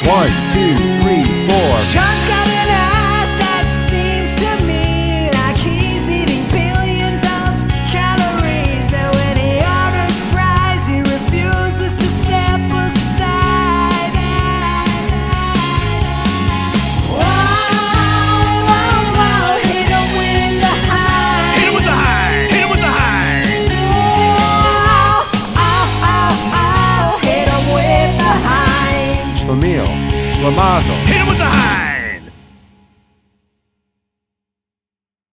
1, 2, 3, 4. Sean's got an ass that seems to me like he's eating billions of calories. And when he orders fries, he refuses to step aside. Whoa, whoa, whoa, hit him with the high. Hit him with the high. Hit him with the high. Oh, oh, oh, oh, hit him with the high. Schlemiel, Schlemazel. Hit him with the high.